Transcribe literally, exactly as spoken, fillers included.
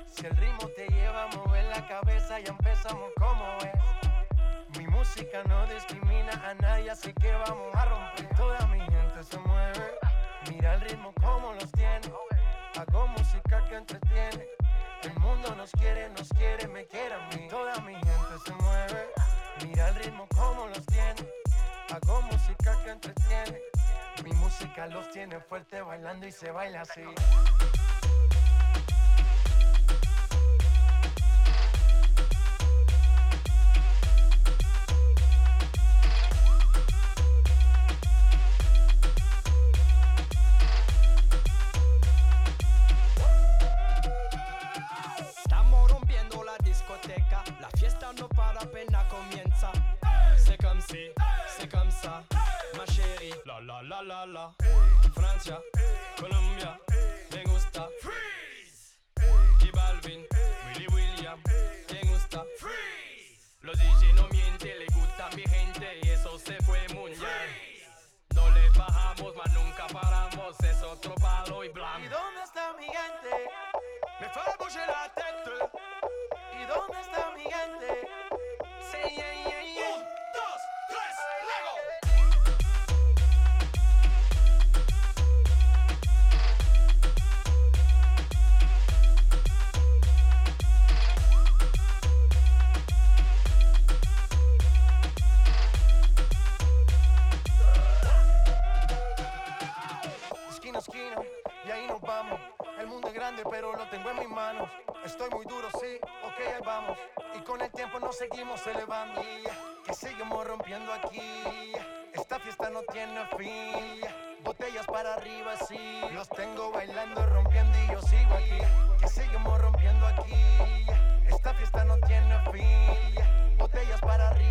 Si el ritmo te lleva a mover la cabeza, ya empezamos como es. Mi música no discrimina a nadie, así que vamos a romper. Toda mi gente se mueve, mira el ritmo como los tiene. Hago música que entretiene. El mundo nos quiere, nos quiere, me quiere a mí. Toda mi gente se mueve, mira el ritmo como los tiene. Hago música que entretiene. Mi música los tiene fuerte bailando y se baila así. Estamos rompiendo la discoteca, la fiesta no para, apenas comienza. C'est comme si, c'est comme ça, ma chérie. La la la la la. Francia, Colombia, me gusta. Freeze. J Balvin, Willy William, me gusta. Freeze. Los D J no mienten, le gusta a mi gente y eso se fue mundial. No le bajamos, mas nunca paramos, es otro palo y blanco. ¿Y dónde está mi gente? Me fait bouger la tête. ¿Y dónde está mi gente? Sí, yeah, yeah, yeah. Un, dos, tres, Lego. Esquina a esquina, y ahí nos vamos. El mundo es grande, pero lo tengo en mis manos. Estoy muy duro, sí, ok, ahí vamos. Y con el tiempo nos seguimos elevando. Que seguimos rompiendo aquí. Esta fiesta no tiene fin. Botellas para arriba, sí. Los tengo bailando, rompiendo y yo sigo aquí. Que seguimos rompiendo aquí. Esta fiesta no tiene fin. Botellas para arriba.